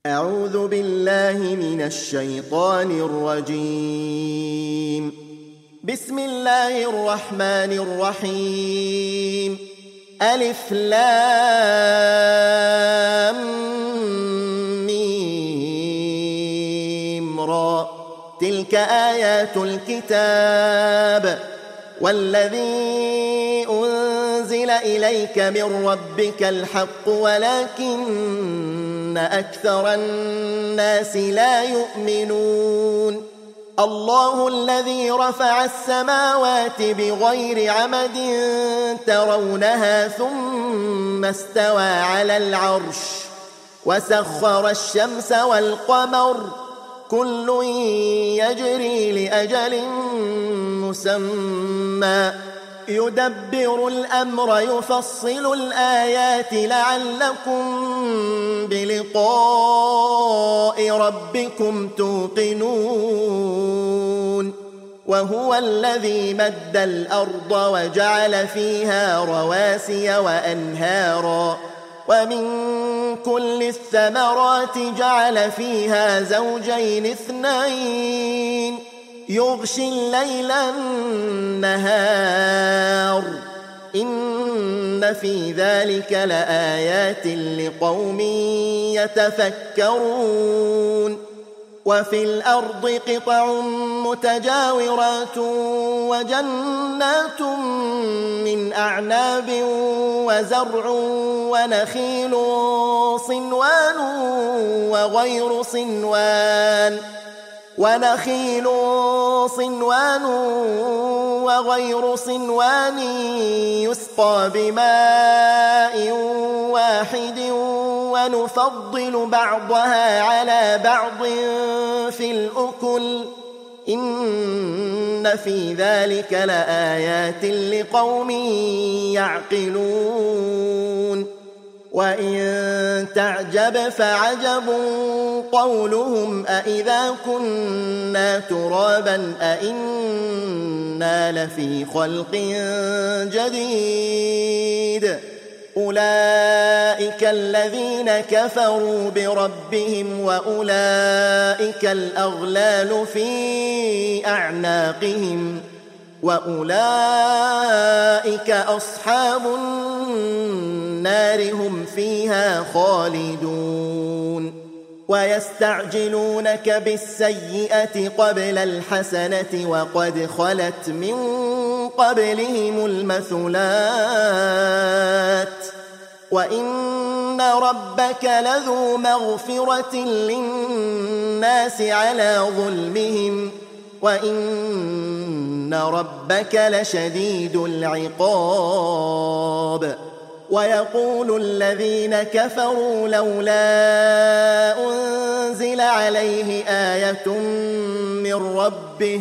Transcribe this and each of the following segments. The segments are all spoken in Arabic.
أعوذ بالله من الشيطان الرجيم. بسم الله الرحمن الرحيم. ألف لام ميم را، تلك آيات الكتاب والذي أنزل إليك من ربك الحق ولكن أكثر الناس لا يؤمنون. الله الذي رفع السماوات بغير عمد ترونها ثم استوى على العرش وسخر الشمس والقمر كل يجري لأجل مسمى يدبر الأمر يفصل الآيات لعلكم بلقاء ربكم توقنون. وهو الذي مد الأرض وجعل فيها رواسي وأنهارا ومن كل الثمرات جعل فيها زوجين اثنين يغشي الليل النهار إن في ذلك لآيات لقوم يتفكرون. وفي الأرض قطع متجاورات وجنات من أعناب وزرع ونخيل صنوان وغير صنوان يسقى بماء واحد ونفضل بعضها على بعض في الأكل إن في ذلك لآيات لقوم يعقلون. وإن تعجب فعجب قولهم أإذا كنا ترابا أإنا لفي خلق جديد أولئك الذين كفروا بربهم وأولئك الأغلال في أعناقهم وأولئك أصحاب النار هم فيها خالدون. ويستعجلونك بالسيئة قبل الحسنة وقد خلت من قبلهم المثلات وإن ربك لذو مغفرة للناس على ظلمهم وإن ربك لشديد العقاب. ويقول الذين كفروا لولا أنزل عليه آية من ربه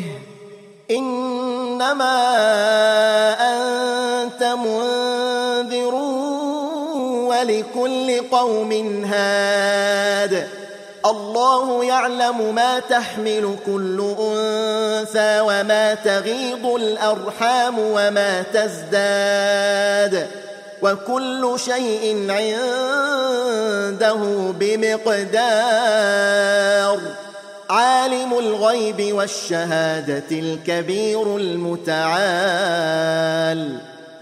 إنما أنت منذر ولكل قوم هاد الله يعلم ما تحمل كل أنثى وما تغيض الأرحام وما تزداد وكل شيء عنده بمقدار. عالم الغيب والشهادة الكبير المتعال.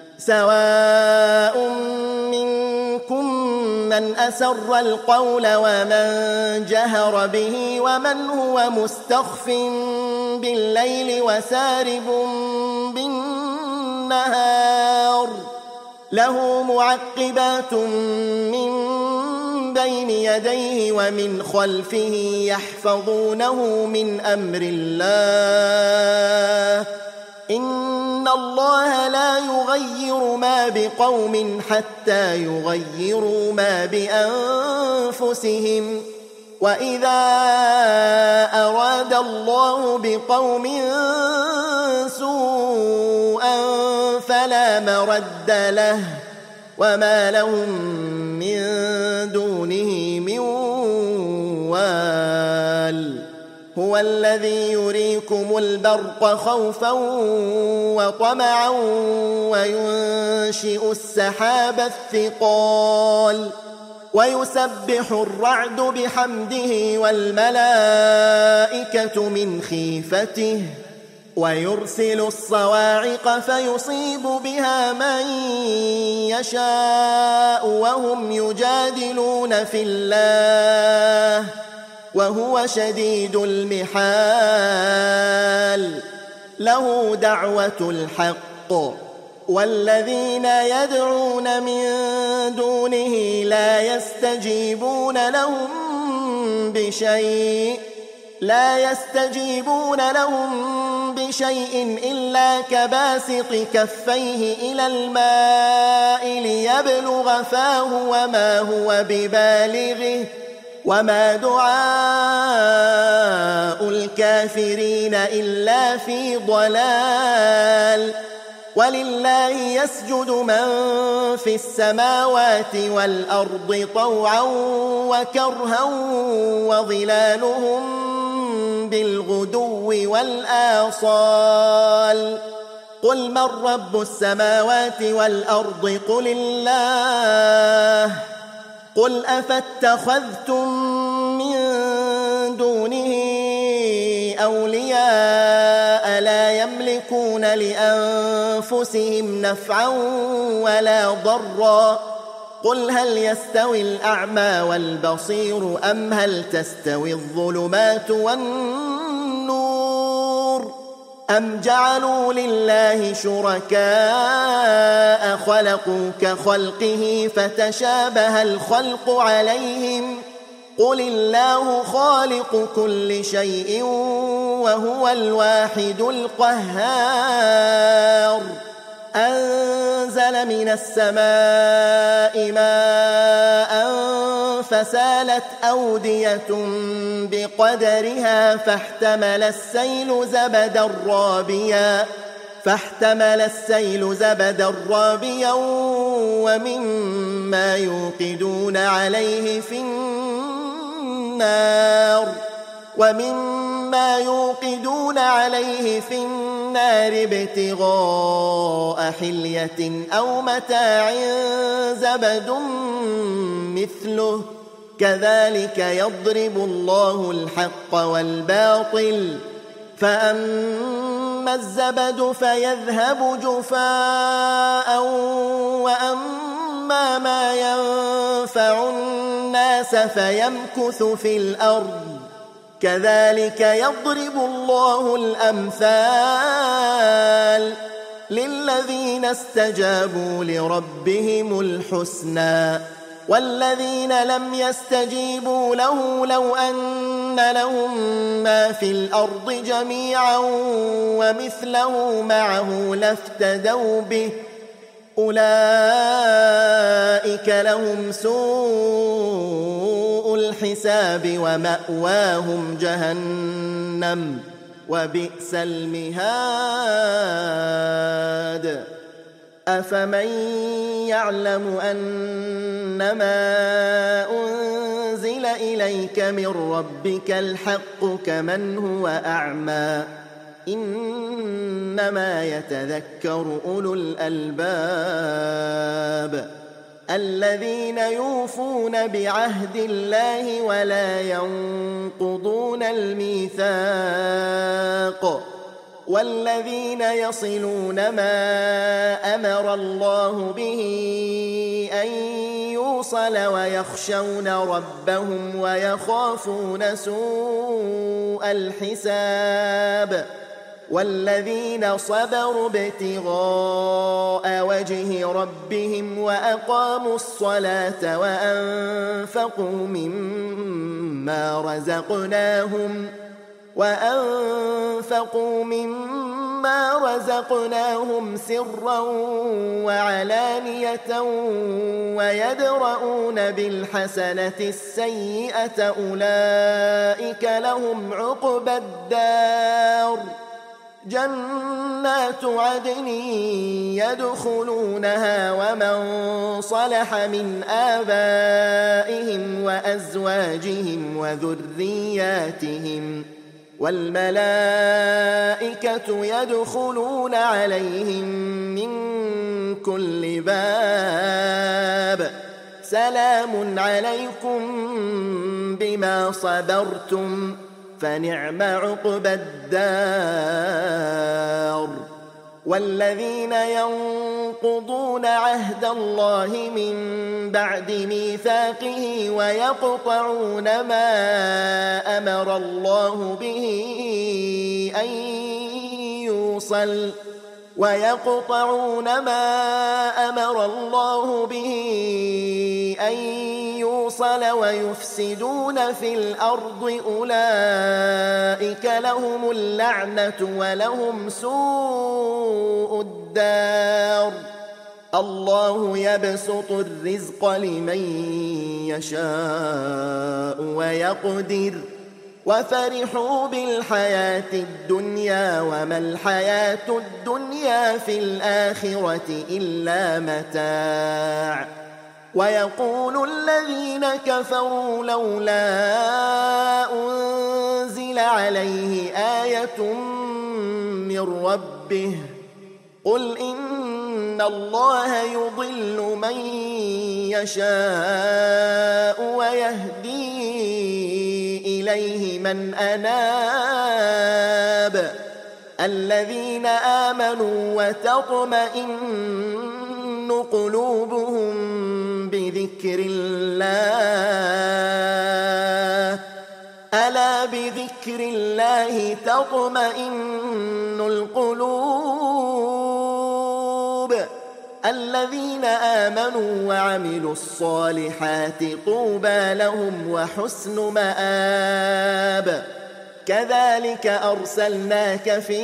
سواء منكم من أسر القول ومن جهر به ومن هو مستخف بالليل وسارب بالنهار له معقبات من بين يديه ومن خلفه يحفظونه من أمر الله إن الله لا يغير ما بقوم حتى يغيروا ما بأنفسهم وإذا أراد الله بقوم سوءا فلا مرد له وما لهم من دونه من وال. هو الذي يريكم البرق خوفا وطمعا وينشئ السحاب الثقال ويسبح الرعد بحمده والملائكة من خيفته ويرسل الصواعق فيصيب بها من يشاء وهم يجادلون في الله وهو شديد المحال له دعوة الحق والذين يدعون من دونه لا يستجيبون لهم بشيء إلا كباسط كفيه إلى الماء ليبلغ فاه وما هو ببالغه وما دعاء الكافرين إلا في ضلال ولله يسجد من في السماوات والأرض طوعا وكرها وظلالهم بالغدو والآصال قل من رب السماوات والأرض قل الله قل أفاتخذتم من دونه أولياء لا يملكون لأنفسهم نفعا ولا ضرا قل هل يستوي الأعمى والبصير أم هل تستوي الظلمات والنور أم جعلوا لله شركاء خلقوا كخلقه فتشابه الخلق عليهم قل الله خالق كل شيء وهو الواحد القهار أنزل من السماء ماء فسالت أودية بقدرها فاحتمل السيل زبدا رابيا ومما يوقدون عليه في النار ابتغاء حلية أو متاع زبد مثله كذلك يضرب الله الحق والباطل فأما الزبد فيذهب جفاء وأما ما ينفع الناس فيمكث في الأرض كذلك يضرب الله الأمثال للذين استجابوا لربهم الحسنى والذين لم يستجيبوا له لو أن لهم ما في الأرض جميعا ومثله معه لافتدوا به أولئك لهم سوء الحساب ومأواهم جهنم وبئس المهاد أفمن يعلم أنما أنزل إليك من ربك الحق كمن هو أعمى إنما يتذكر أولو الألباب الذين يوفون بعهد الله ولا ينقضون الميثاق والذين يصلون ما أمر الله به أن يوصل ويخشون ربهم ويخافون سوء الحساب والذين صبروا ابتغاء وجه ربهم وأقاموا الصلاة وأنفقوا مما رزقناهم سرا وعلانية ويدرؤون بالحسنة السيئة أولئك لهم عقبى الدار جنات عدن يدخلونها ومن صلح من آبائهم وأزواجهم وذرياتهم والملائكة يدخلون عليهم من كل باب سلام عليكم بما صبرتم فنعم عقبى الدار. والذين ينقضون عهد الله من بعد ميثاقه ويقطعون ما أمر الله به أن يوصل ويفسدون في الأرض أولئك لهم اللعنة ولهم سوء الدار. الله يبسط الرزق لمن يشاء ويقدر وفرحوا بالحياة الدنيا وما الحياة الدنيا في الآخرة إلا متاع. ويقول الذين كفروا لولا أنزل عليه آية من ربه قل إن الله يضل من يشاء ويهدي إليه من أناب. الذين آمنوا وتطمئن قلوبهم بذكر الله ألا بذكر الله تطمئن القلوب. الذين آمنوا وعملوا الصالحات طوبى لهم وحسن مآب. كذلك أرسلناك في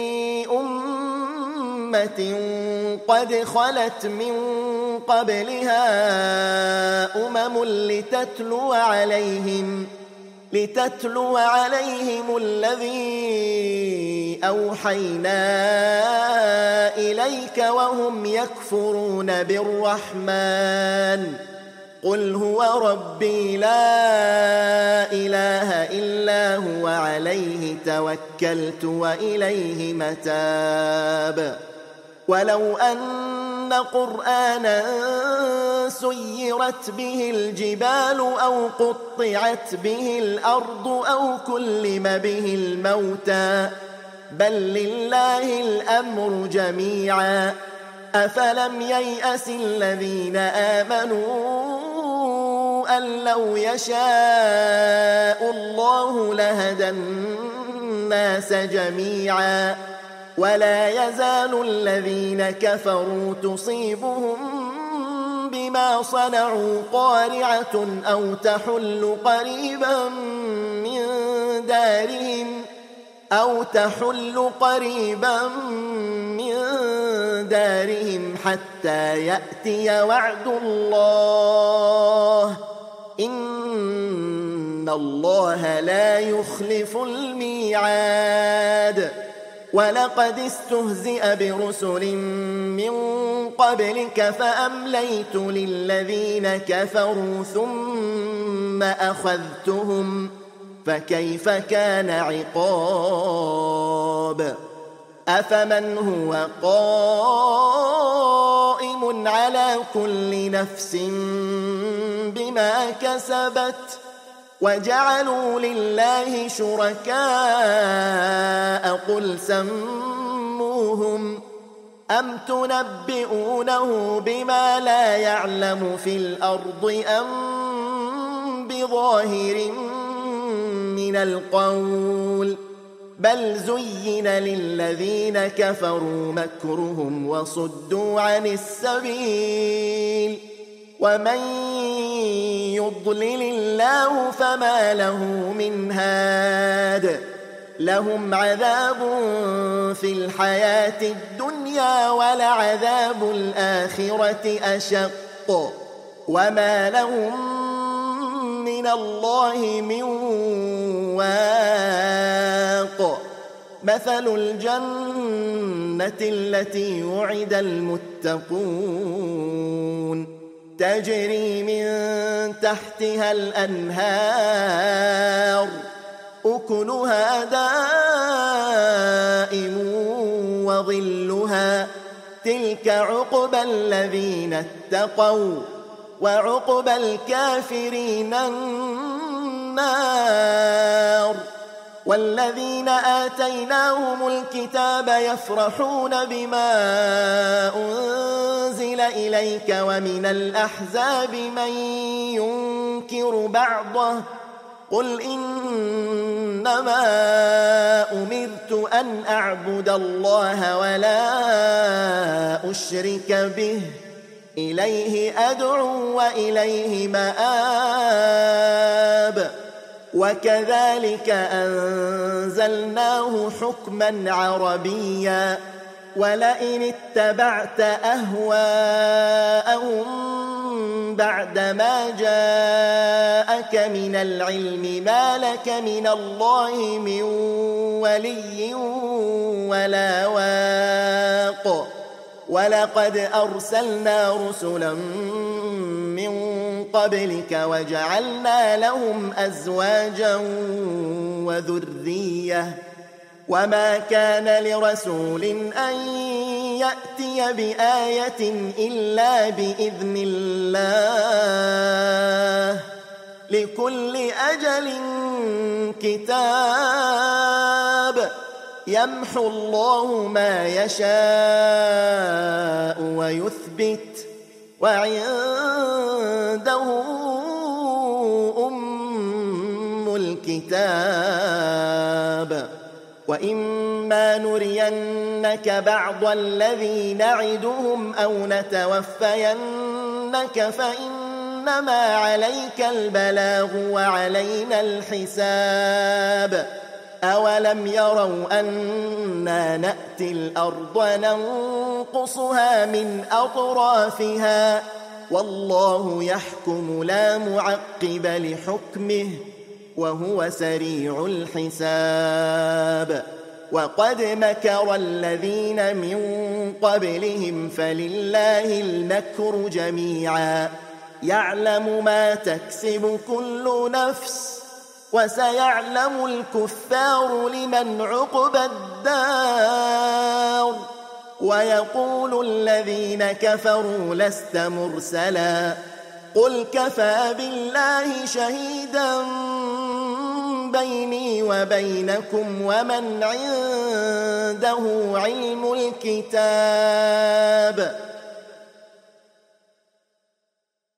أمة قد خلت من قبلها أمم لتتلو عليهم الذي أوحينا إليك وهم يكفرون بالرحمن قل هو ربي لا إله إلا هو عليه توكلت وإليه متاب. ولو أن قرآنا سيرت به الجبال أو قطعت به الأرض أو كلم به الموتى بل لله الأمر جميعا أفلم ييأس الذين آمنوا أن لو يشاء الله لهدى الناس جميعا ولا يزال الذين كفروا تصيبهم بما صنعوا قارعة أو تحل قريبا من دارهم حتى يأتي وعد الله إن الله لا يخلف الميعاد. ولقد استهزئ برسل من قبلك فأمليت للذين كفروا ثم أخذتهم فكيف كان عقاب. أفمن هو قائم على كل نفس بما كسبت وجعلوا لله شركاء قل سموهم أم تنبئونه بما لا يعلم في الأرض أم بظاهر من القول بل زين للذين كفروا مكرهم وصدوا عن السبيل ومن يضلل الله فما له من هاد. لهم عذاب في الحياة الدنيا ولعذاب الآخرة أشق وما لهم من الله من واق. مثل الجنة التي وعد المتقون تجري من تحتها الأنهار أكلها دائم وظلها تلك عقبى الذين اتقوا وعقبى الكافرين النار. والذين آتيناهم الكتاب يفرحون بما أنزل إليك ومن الأحزاب من ينكر بعضه قل إنما أمرت أن أعبد الله ولا أشرك به إليه أدعو وإليه مآب. وكذلك أنزلناه حكما عربيا ولئن اتبعت أهواءهم بعدما جاءك من العلم ما لك من الله من ولي ولا واق. ولقد أرسلنا رسلا من قبلك وجعلنا لهم أزواجا وذرية وما كان لرسول أن يأتي بآية إلا بإذن الله لكل أجل كتاب يمحو الله ما يشاء ويثبت وعنده أم الكتاب. وإما نرينك بعض الذي نعدهم أو نتوفينك فإنما عليك البلاغ وعلينا الحساب. أولم يروا أنا نأتي الأرض ننقصها من أطرافها والله يحكم لا معقب لحكمه وهو سريع الحساب. وقد مكر الذين من قبلهم فلله المكر جميعا يعلم ما تكسب كل نفس وسيعلم الكفار لمن عقبى الدار. ويقول الذين كفروا لست مرسلا قل كفى بالله شهيدا بيني وبينكم ومن عنده علم الكتاب